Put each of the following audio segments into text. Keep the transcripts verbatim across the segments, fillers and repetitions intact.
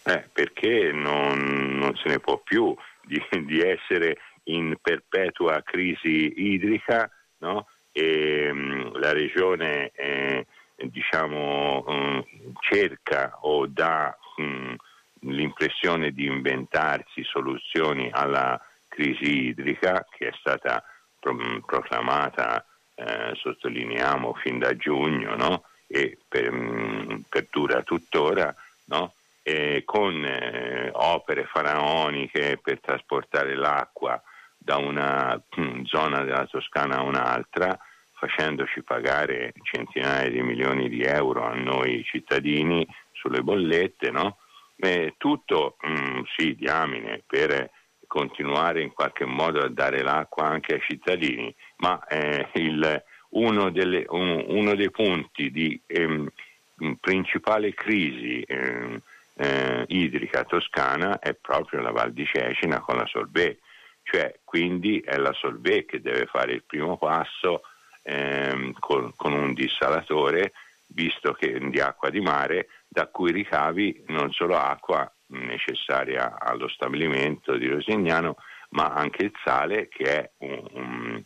Eh, perché non, non se ne può più di, di essere in perpetua crisi idrica, no? E mh, la regione eh, diciamo mh, cerca o dà mh, l'impressione di inventarsi soluzioni alla crisi idrica che è stata pro- proclamata, eh, sottolineiamo, fin da giugno, no? E per, mh, perdura tuttora, no? E con eh, opere faraoniche per trasportare l'acqua da una mh, zona della Toscana a un'altra, facendoci pagare centinaia di milioni di euro a noi cittadini sulle bollette, no? E tutto mh, sì, diamine, per continuare in qualche modo a dare l'acqua anche ai cittadini, ma eh, il, uno, delle, un, uno dei punti di ehm, principale crisi ehm, eh, idrica toscana è proprio la Val di Cecina con la Solvay, cioè quindi è la Solvay che deve fare il primo passo ehm, con, con un dissalatore, visto che di acqua di mare, da cui ricavi non solo acqua necessaria allo stabilimento di Rosignano, ma anche il sale, che è un, un,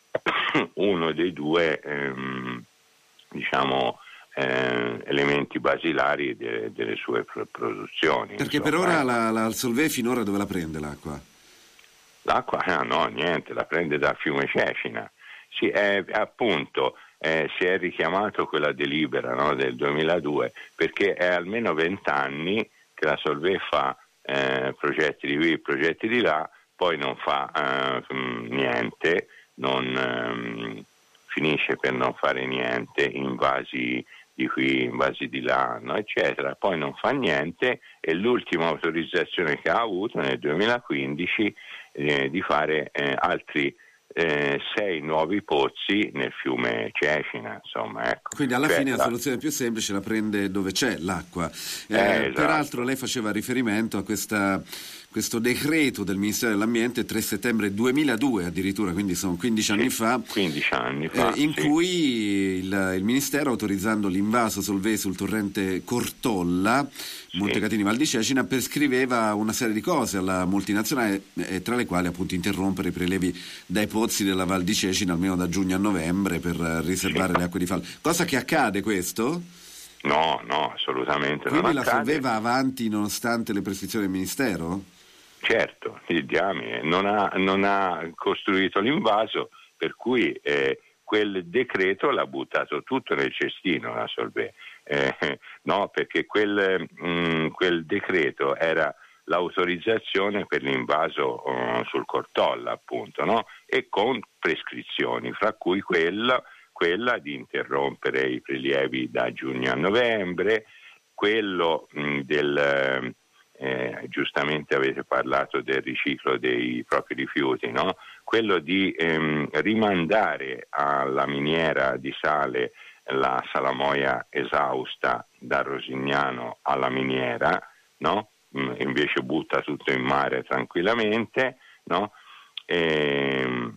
uno dei due ehm, diciamo eh, elementi basilari de, delle sue pro- produzioni. Perché insomma. per ora la, la Solvay finora dove la prende l'acqua? L'acqua ah, no, niente, la prende dal fiume Cecina. Sì, è, appunto eh, si è richiamato quella delibera, no, del duemiladue, perché è almeno vent'anni che la Solvay fa eh, progetti di qui, progetti di là, poi non fa eh, niente, non ehm, finisce per non fare niente, invasi di qui, invasi di là, no, eccetera, poi non fa niente, e l'ultima autorizzazione che ha avuto nel duemilaquindici eh, di fare eh, altri eh, sei nuovi pozzi nel fiume Cecina, insomma, ecco. Quindi alla cioè, fine la la soluzione più semplice la prende dove c'è l'acqua. Eh, Eh, esatto. Peraltro lei faceva riferimento a questa, questo decreto del Ministero dell'Ambiente tre settembre duemiladue addirittura, quindi sono quindici anni sì, fa, quindici anni fa, eh, in sì. cui il, il Ministero, autorizzando l'invaso Solvay sul torrente Cortolla, Sì. Montecatini Val di Cecina, prescriveva una serie di cose alla multinazionale, eh, tra le quali appunto interrompere i prelevi dai pozzi della Val di Cecina almeno da giugno a novembre per riservare Sì. le acque di falda. Cosa che accade questo? No, no, assolutamente Quindi non la accade. Solvay va avanti nonostante le prescrizioni del Ministero? Certo, il diamine non ha, non ha costruito l'invaso, per cui eh, quel decreto l'ha buttato tutto nel cestino la Solvay, eh, no, perché quel, mh, quel decreto era l'autorizzazione per l'invaso uh, sul Cortolla, appunto, no? E con prescrizioni, fra cui quella, quella di interrompere i prelievi da giugno a novembre, quello mh, del... Eh, giustamente avete parlato del riciclo dei propri rifiuti, no? Quello di ehm, rimandare alla miniera di sale la salamoia esausta da Rosignano alla miniera, no? Mm, invece butta tutto in mare tranquillamente, no? E,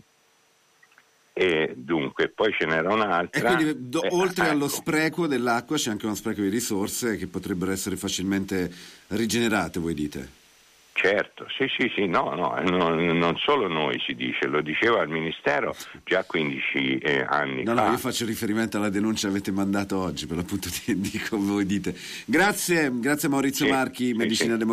e dunque poi ce n'era un'altra. E quindi do, eh, oltre ecco. allo spreco dell'acqua c'è anche uno spreco di risorse che potrebbero essere facilmente rigenerate, voi dite? Certo, sì, sì, sì, no, no, non, non solo noi si dice, lo diceva il Ministero già quindici eh, anni No, fa. no, io faccio riferimento alla denuncia che avete mandato oggi, per l'appunto di, di come voi dite. Grazie, grazie Maurizio Sì, Marchi, sì, Medicina sì. Democratica.